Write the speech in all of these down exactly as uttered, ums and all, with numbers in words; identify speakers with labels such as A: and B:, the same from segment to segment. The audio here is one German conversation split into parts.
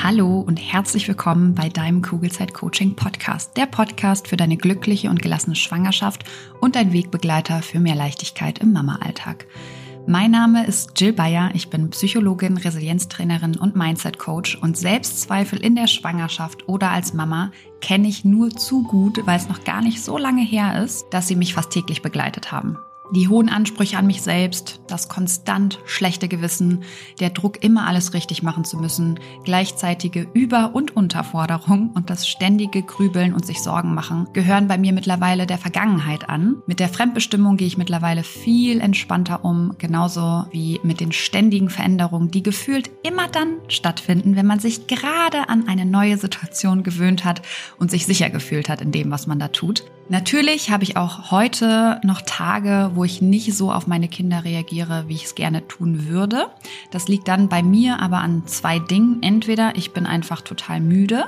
A: Hallo und herzlich willkommen bei deinem Kugelzeit-Coaching-Podcast, der Podcast für deine glückliche und gelassene Schwangerschaft und dein Wegbegleiter für mehr Leichtigkeit im Mama-Alltag. Mein Name ist Jill Bayer, ich bin Psychologin, Resilienztrainerin und Mindset-Coach und Selbstzweifel in der Schwangerschaft oder als Mama kenne ich nur zu gut, weil es noch gar nicht so lange her ist, dass sie mich fast täglich begleitet haben. Die hohen Ansprüche an mich selbst, das konstant schlechte Gewissen, der Druck, immer alles richtig machen zu müssen, gleichzeitige Über- und Unterforderung und das ständige Grübeln und sich Sorgen machen gehören bei mir mittlerweile der Vergangenheit an. Mit der Fremdbestimmung gehe ich mittlerweile viel entspannter um, genauso wie mit den ständigen Veränderungen, die gefühlt immer dann stattfinden, wenn man sich gerade an eine neue Situation gewöhnt hat und sich sicher gefühlt hat in dem, was man da tut. Natürlich habe ich auch heute noch Tage, wo ich nicht so auf meine Kinder reagiere, wie ich es gerne tun würde. Das liegt dann bei mir aber an zwei Dingen. Entweder ich bin einfach total müde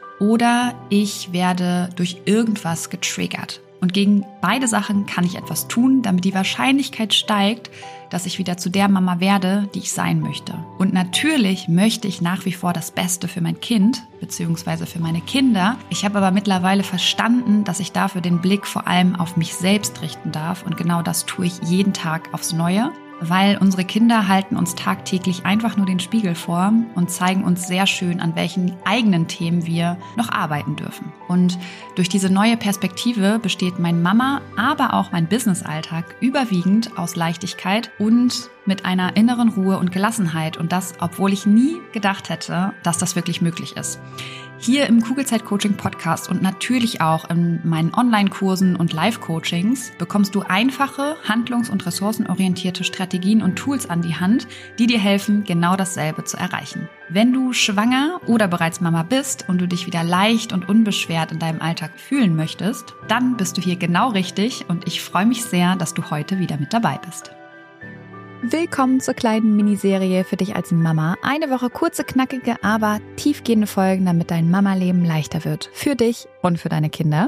A: oder ich werde durch irgendwas getriggert. Und gegen beide Sachen kann ich etwas tun, damit die Wahrscheinlichkeit steigt, dass ich wieder zu der Mama werde, die ich sein möchte. Und natürlich möchte ich nach wie vor das Beste für mein Kind bzw. für meine Kinder. Ich habe aber mittlerweile verstanden, dass ich dafür den Blick vor allem auf mich selbst richten darf. Und genau das tue ich jeden Tag aufs Neue. Weil unsere Kinder halten uns tagtäglich einfach nur den Spiegel vor und zeigen uns sehr schön, an welchen eigenen Themen wir noch arbeiten dürfen. Und durch diese neue Perspektive besteht mein Mama, aber auch mein Business-Alltag überwiegend aus Leichtigkeit und mit einer inneren Ruhe und Gelassenheit. Und das, obwohl ich nie gedacht hätte, dass das wirklich möglich ist. Hier im Kugelzeit-Coaching-Podcast und natürlich auch in meinen Online-Kursen und Live-Coachings bekommst du einfache, handlungs- und ressourcenorientierte Strategien und Tools an die Hand, die dir helfen, genau dasselbe zu erreichen. Wenn du schwanger oder bereits Mama bist und du dich wieder leicht und unbeschwert in deinem Alltag fühlen möchtest, dann bist du hier genau richtig und ich freue mich sehr, dass du heute wieder mit dabei bist. Willkommen zur kleinen Miniserie für dich als Mama. Eine Woche kurze, knackige, aber tiefgehende Folgen, damit dein Mama-Leben leichter wird. Für dich und für deine Kinder.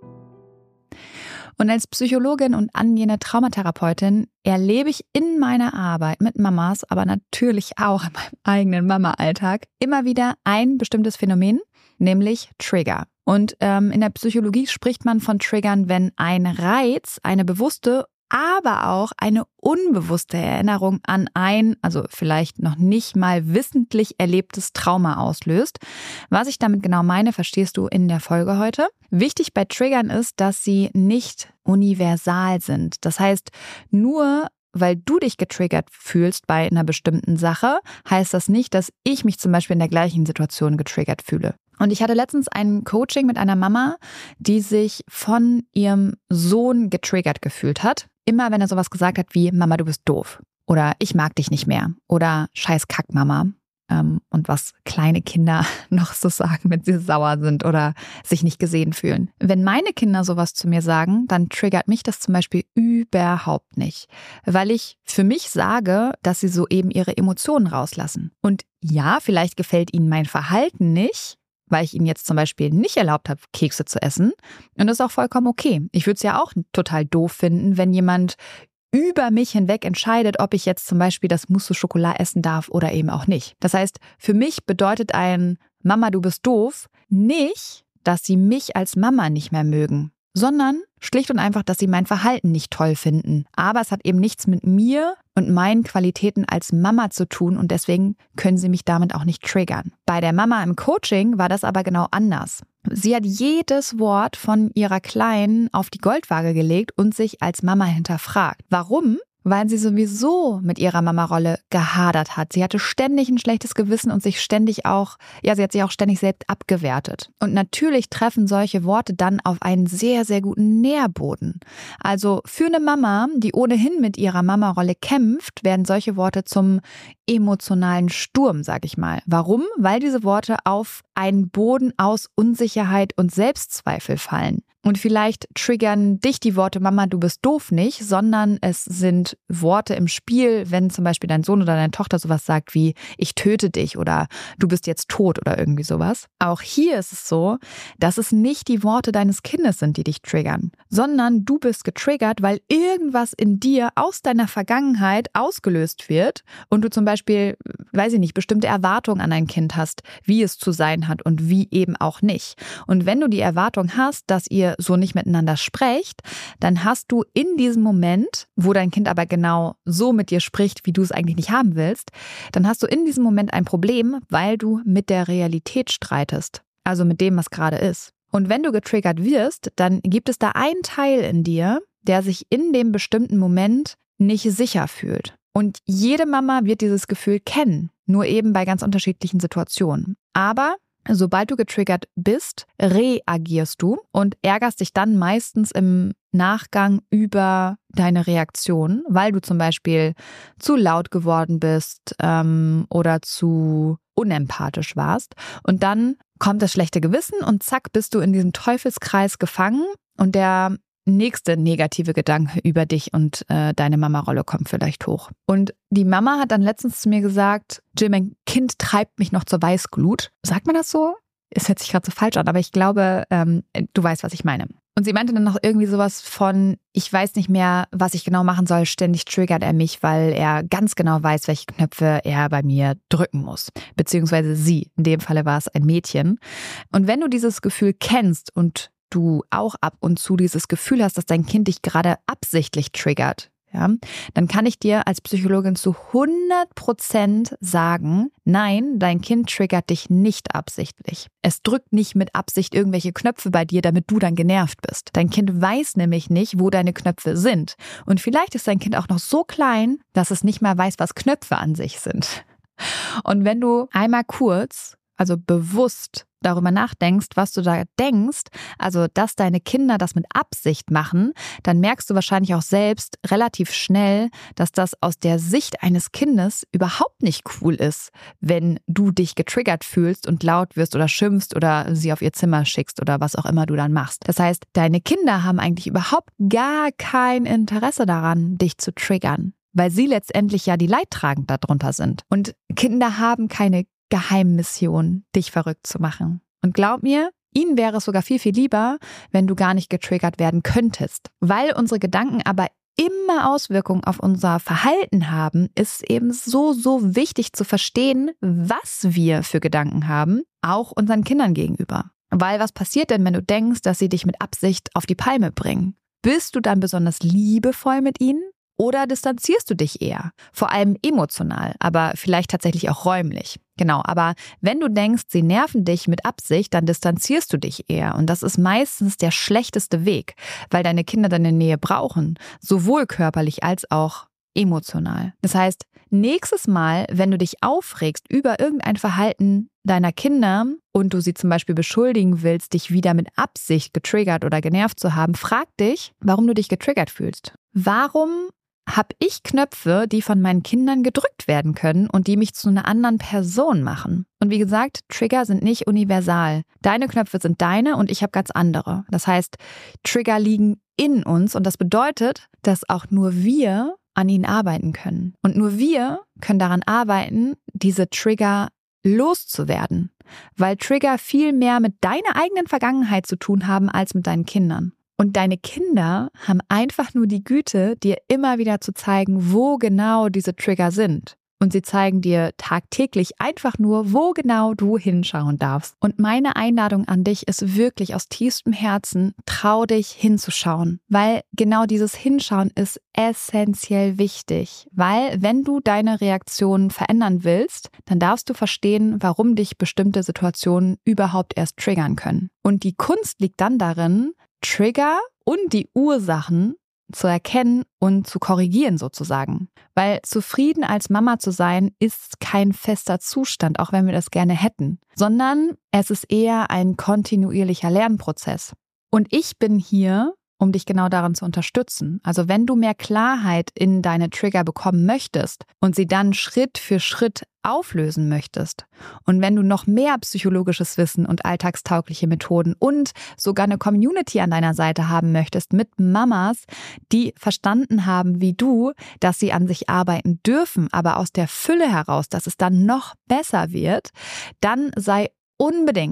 A: Und als Psychologin und angehende Traumatherapeutin erlebe ich in meiner Arbeit mit Mamas, aber natürlich auch in meinem eigenen Mama-Alltag, immer wieder ein bestimmtes Phänomen, nämlich Trigger. Und ähm, in der Psychologie spricht man von Triggern, wenn ein Reiz eine bewusste aber auch eine unbewusste Erinnerung an ein, also vielleicht noch nicht mal wissentlich erlebtes Trauma auslöst. Was ich damit genau meine, verstehst du in der Folge heute. Wichtig bei Triggern ist, dass sie nicht universal sind. Das heißt, nur weil du dich getriggert fühlst bei einer bestimmten Sache, heißt das nicht, dass ich mich zum Beispiel in der gleichen Situation getriggert fühle. Und ich hatte letztens ein Coaching mit einer Mama, die sich von ihrem Sohn getriggert gefühlt hat. Immer wenn er sowas gesagt hat wie, Mama, du bist doof. Oder ich mag dich nicht mehr. Oder scheiß Kack, Mama. Ähm, und was kleine Kinder noch so sagen, wenn sie sauer sind oder sich nicht gesehen fühlen. Wenn meine Kinder sowas zu mir sagen, dann triggert mich das zum Beispiel überhaupt nicht. Weil ich für mich sage, dass sie so eben ihre Emotionen rauslassen. Und ja, vielleicht gefällt ihnen mein Verhalten nicht, weil ich ihnen jetzt zum Beispiel nicht erlaubt habe, Kekse zu essen. Und das ist auch vollkommen okay. Ich würde es ja auch total doof finden, wenn jemand über mich hinweg entscheidet, ob ich jetzt zum Beispiel das Mousse au Chocolat essen darf oder eben auch nicht. Das heißt, für mich bedeutet ein Mama, du bist doof nicht, dass sie mich als Mama nicht mehr mögen, sondern schlicht und einfach, dass sie mein Verhalten nicht toll finden. Aber es hat eben nichts mit mir und meinen Qualitäten als Mama zu tun und deswegen können sie mich damit auch nicht triggern. Bei der Mama im Coaching war das aber genau anders. Sie hat jedes Wort von ihrer Kleinen auf die Goldwaage gelegt und sich als Mama hinterfragt. Warum? Weil sie sowieso mit ihrer Mama-Rolle gehadert hat. Sie hatte ständig ein schlechtes Gewissen und sich ständig auch, ja, sie hat sich auch ständig selbst abgewertet. Und natürlich treffen solche Worte dann auf einen sehr, sehr guten Nährboden. Also für eine Mama, die ohnehin mit ihrer Mama-Rolle kämpft, werden solche Worte zum emotionalen Sturm, sag ich mal. Warum? Weil diese Worte auf einen Boden aus Unsicherheit und Selbstzweifel fallen. Und vielleicht triggern dich die Worte Mama, du bist doof nicht, sondern es sind Worte im Spiel, wenn zum Beispiel dein Sohn oder deine Tochter sowas sagt wie ich töte dich oder du bist jetzt tot oder irgendwie sowas. Auch hier ist es so, dass es nicht die Worte deines Kindes sind, die dich triggern, sondern du bist getriggert, weil irgendwas in dir aus deiner Vergangenheit ausgelöst wird und du zum Beispiel, weiß ich nicht, bestimmte Erwartungen an ein Kind hast, wie es zu sein hat und wie eben auch nicht. Und wenn du die Erwartung hast, dass ihr so nicht miteinander sprecht, dann hast du in diesem Moment, wo dein Kind aber genau so mit dir spricht, wie du es eigentlich nicht haben willst, dann hast du in diesem Moment ein Problem, weil du mit der Realität streitest. Also mit dem, was gerade ist. Und wenn du getriggert wirst, dann gibt es da einen Teil in dir, der sich in dem bestimmten Moment nicht sicher fühlt. Und jede Mama wird dieses Gefühl kennen, nur eben bei ganz unterschiedlichen Situationen. Aber sobald du getriggert bist, reagierst du und ärgerst dich dann meistens im Nachgang über deine Reaktion, weil du zum Beispiel zu laut geworden bist ähm, oder zu unempathisch warst. Und dann kommt das schlechte Gewissen und zack, bist du in diesem Teufelskreis gefangen und der nächste negative Gedanke über dich und äh, deine Mama-Rolle kommt vielleicht hoch. Und die Mama hat dann letztens zu mir gesagt, Jill, mein Kind treibt mich noch zur Weißglut. Sagt man das so? Es hört sich gerade so falsch an, aber ich glaube, ähm, du weißt, was ich meine. Und sie meinte dann noch irgendwie sowas von, ich weiß nicht mehr, was ich genau machen soll, ständig triggert er mich, weil er ganz genau weiß, welche Knöpfe er bei mir drücken muss. Beziehungsweise sie, in dem Falle war es ein Mädchen. Und wenn du dieses Gefühl kennst und du auch ab und zu dieses Gefühl hast, dass dein Kind dich gerade absichtlich triggert, ja, dann kann ich dir als Psychologin zu hundert Prozent sagen, nein, dein Kind triggert dich nicht absichtlich. Es drückt nicht mit Absicht irgendwelche Knöpfe bei dir, damit du dann genervt bist. Dein Kind weiß nämlich nicht, wo deine Knöpfe sind. Und vielleicht ist dein Kind auch noch so klein, dass es nicht mal weiß, was Knöpfe an sich sind. Und wenn du einmal kurz, also bewusst darüber nachdenkst, was du da denkst, also dass deine Kinder das mit Absicht machen, dann merkst du wahrscheinlich auch selbst relativ schnell, dass das aus der Sicht eines Kindes überhaupt nicht cool ist, wenn du dich getriggert fühlst und laut wirst oder schimpfst oder sie auf ihr Zimmer schickst oder was auch immer du dann machst. Das heißt, deine Kinder haben eigentlich überhaupt gar kein Interesse daran, dich zu triggern, weil sie letztendlich ja die Leidtragenden darunter sind. Und Kinder haben keine Geheimmission, dich verrückt zu machen. Und glaub mir, ihnen wäre es sogar viel, viel lieber, wenn du gar nicht getriggert werden könntest. Weil unsere Gedanken aber immer Auswirkungen auf unser Verhalten haben, ist eben so, so wichtig zu verstehen, was wir für Gedanken haben, auch unseren Kindern gegenüber. Weil was passiert denn, wenn du denkst, dass sie dich mit Absicht auf die Palme bringen? Bist du dann besonders liebevoll mit ihnen? Oder distanzierst du dich eher? Vor allem emotional, aber vielleicht tatsächlich auch räumlich. Genau, aber wenn du denkst, sie nerven dich mit Absicht, dann distanzierst du dich eher. Und das ist meistens der schlechteste Weg, weil deine Kinder deine Nähe brauchen, sowohl körperlich als auch emotional. Das heißt, nächstes Mal, wenn du dich aufregst über irgendein Verhalten deiner Kinder und du sie zum Beispiel beschuldigen willst, dich wieder mit Absicht getriggert oder genervt zu haben, frag dich, warum du dich getriggert fühlst. Warum habe ich Knöpfe, die von meinen Kindern gedrückt werden können und die mich zu einer anderen Person machen? Und wie gesagt, Trigger sind nicht universal. Deine Knöpfe sind deine und ich habe ganz andere. Das heißt, Trigger liegen in uns und das bedeutet, dass auch nur wir an ihnen arbeiten können. Und nur wir können daran arbeiten, diese Trigger loszuwerden, weil Trigger viel mehr mit deiner eigenen Vergangenheit zu tun haben als mit deinen Kindern. Und deine Kinder haben einfach nur die Güte, dir immer wieder zu zeigen, wo genau diese Trigger sind. Und sie zeigen dir tagtäglich einfach nur, wo genau du hinschauen darfst. Und meine Einladung an dich ist wirklich aus tiefstem Herzen, trau dich hinzuschauen. Weil genau dieses Hinschauen ist essentiell wichtig. Weil wenn du deine Reaktionen verändern willst, dann darfst du verstehen, warum dich bestimmte Situationen überhaupt erst triggern können. Und die Kunst liegt dann darin, Trigger und die Ursachen zu erkennen und zu korrigieren sozusagen. Weil zufrieden als Mama zu sein, ist kein fester Zustand, auch wenn wir das gerne hätten, sondern es ist eher ein kontinuierlicher Lernprozess. Und ich bin hier, um dich genau daran zu unterstützen. Also wenn du mehr Klarheit in deine Trigger bekommen möchtest und sie dann Schritt für Schritt auflösen möchtest und wenn du noch mehr psychologisches Wissen und alltagstaugliche Methoden und sogar eine Community an deiner Seite haben möchtest mit Mamas, die verstanden haben, wie du, dass sie an sich arbeiten dürfen, aber aus der Fülle heraus, dass es dann noch besser wird, dann sei unbedingt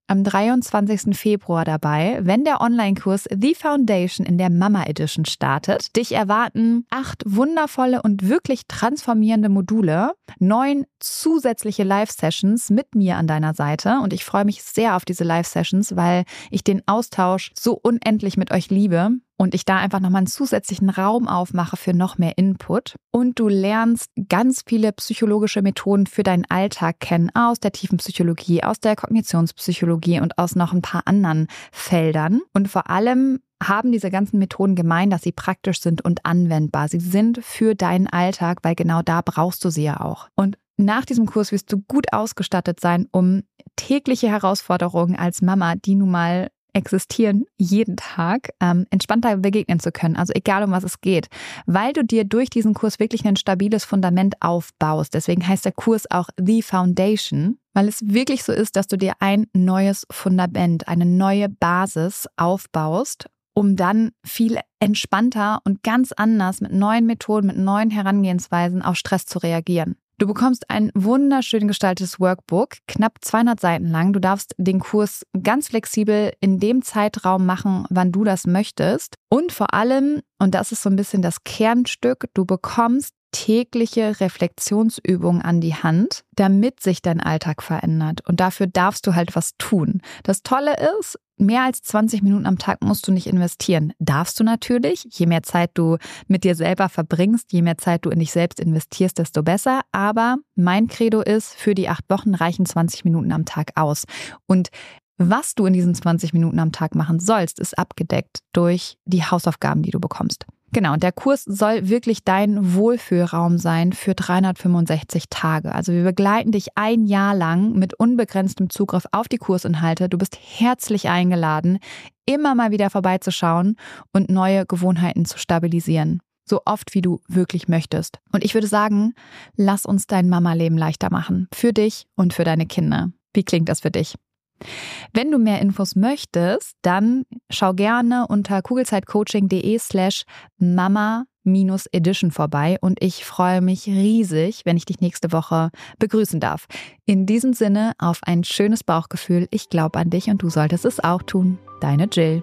A: am dreiundzwanzigsten Februar dabei, wenn der Online-Kurs The Foundation in der Mama Edition startet. Dich erwarten acht wundervolle und wirklich transformierende Module, neun zusätzliche Live-Sessions mit mir an deiner Seite und ich freue mich sehr auf diese Live-Sessions, weil ich den Austausch so unendlich mit euch liebe. Und ich da einfach nochmal einen zusätzlichen Raum aufmache für noch mehr Input. Und du lernst ganz viele psychologische Methoden für deinen Alltag kennen, aus der Tiefenpsychologie, aus der Kognitionspsychologie und aus noch ein paar anderen Feldern. Und vor allem haben diese ganzen Methoden gemein, dass sie praktisch sind und anwendbar. Sie sind für deinen Alltag, weil genau da brauchst du sie ja auch. Und nach diesem Kurs wirst du gut ausgestattet sein, um tägliche Herausforderungen als Mama, die nun mal existieren, jeden Tag ähm, entspannter begegnen zu können. Also egal, um was es geht. Weil du dir durch diesen Kurs wirklich ein stabiles Fundament aufbaust. Deswegen heißt der Kurs auch The Foundation, weil es wirklich so ist, dass du dir ein neues Fundament, eine neue Basis aufbaust, um dann viel entspannter und ganz anders mit neuen Methoden, mit neuen Herangehensweisen auf Stress zu reagieren. Du bekommst ein wunderschön gestaltetes Workbook, knapp zweihundert Seiten lang. Du darfst den Kurs ganz flexibel in dem Zeitraum machen, wann du das möchtest. Und vor allem, und das ist so ein bisschen das Kernstück, du bekommst tägliche Reflexionsübungen an die Hand, damit sich dein Alltag verändert. Und dafür darfst du halt was tun. Das Tolle ist, mehr als zwanzig Minuten am Tag musst du nicht investieren. Darfst du natürlich. Je mehr Zeit du mit dir selber verbringst, je mehr Zeit du in dich selbst investierst, desto besser. Aber mein Credo ist, für die acht Wochen reichen zwanzig Minuten am Tag aus. Und was du in diesen zwanzig Minuten am Tag machen sollst, ist abgedeckt durch die Hausaufgaben, die du bekommst. Genau, und der Kurs soll wirklich dein Wohlfühlraum sein für dreihundertfünfundsechzig Tage. Also wir begleiten dich ein Jahr lang mit unbegrenztem Zugriff auf die Kursinhalte. Du bist herzlich eingeladen, immer mal wieder vorbeizuschauen und neue Gewohnheiten zu stabilisieren. So oft, wie du wirklich möchtest. Und ich würde sagen, lass uns dein Mama-Leben leichter machen. Für dich und für deine Kinder. Wie klingt das für dich? Wenn du mehr Infos möchtest, dann schau gerne unter kugelzeitcoaching.de slash mama minus edition vorbei und ich freue mich riesig, wenn ich dich nächste Woche begrüßen darf. In diesem Sinne auf ein schönes Bauchgefühl. Ich glaube an dich und du solltest es auch tun. Deine Jill.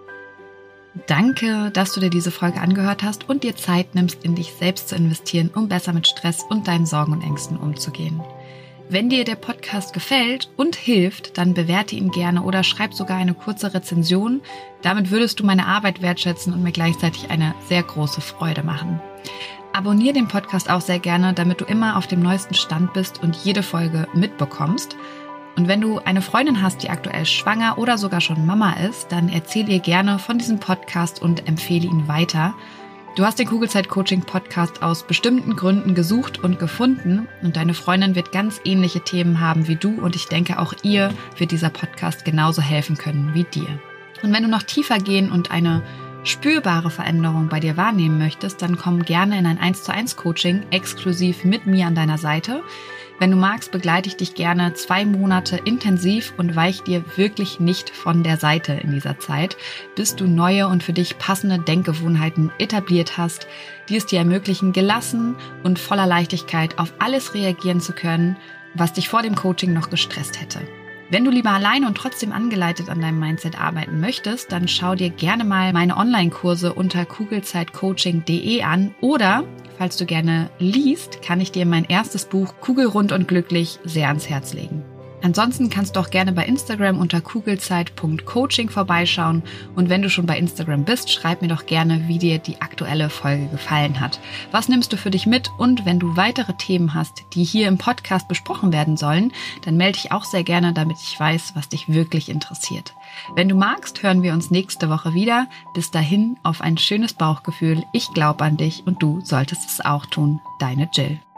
A: Danke, dass du dir diese Folge angehört hast und dir Zeit nimmst, in dich selbst zu investieren, um besser mit Stress und deinen Sorgen und Ängsten umzugehen. Wenn dir der Podcast gefällt und hilft, dann bewerte ihn gerne oder schreib sogar eine kurze Rezension. Damit würdest du meine Arbeit wertschätzen und mir gleichzeitig eine sehr große Freude machen. Abonniere den Podcast auch sehr gerne, damit du immer auf dem neuesten Stand bist und jede Folge mitbekommst. Und wenn du eine Freundin hast, die aktuell schwanger oder sogar schon Mama ist, dann erzähl ihr gerne von diesem Podcast und empfehle ihn weiter. Du hast den Kugelzeit-Coaching-Podcast aus bestimmten Gründen gesucht und gefunden und deine Freundin wird ganz ähnliche Themen haben wie du und ich denke, auch ihr wird dieser Podcast genauso helfen können wie dir. Und wenn du noch tiefer gehen und eine spürbare Veränderung bei dir wahrnehmen möchtest, dann komm gerne in ein eins zu eins Coaching exklusiv mit mir an deiner Seite. Wenn du magst, begleite ich dich gerne zwei Monate intensiv und weich dir wirklich nicht von der Seite in dieser Zeit, bis du neue und für dich passende Denkgewohnheiten etabliert hast, die es dir ermöglichen, gelassen und voller Leichtigkeit auf alles reagieren zu können, was dich vor dem Coaching noch gestresst hätte. Wenn du lieber alleine und trotzdem angeleitet an deinem Mindset arbeiten möchtest, dann schau dir gerne mal meine Online-Kurse unter kugelzeitcoaching punkt de an oder, falls du gerne liest, kann ich dir mein erstes Buch Kugelrund und glücklich sehr ans Herz legen. Ansonsten kannst du auch gerne bei Instagram unter kugelzeit punkt coaching vorbeischauen und wenn du schon bei Instagram bist, schreib mir doch gerne, wie dir die aktuelle Folge gefallen hat. Was nimmst du für dich mit? Und wenn du weitere Themen hast, die hier im Podcast besprochen werden sollen, dann melde dich auch sehr gerne, damit ich weiß, was dich wirklich interessiert. Wenn du magst, hören wir uns nächste Woche wieder. Bis dahin auf ein schönes Bauchgefühl. Ich glaube an dich und du solltest es auch tun. Deine Jill.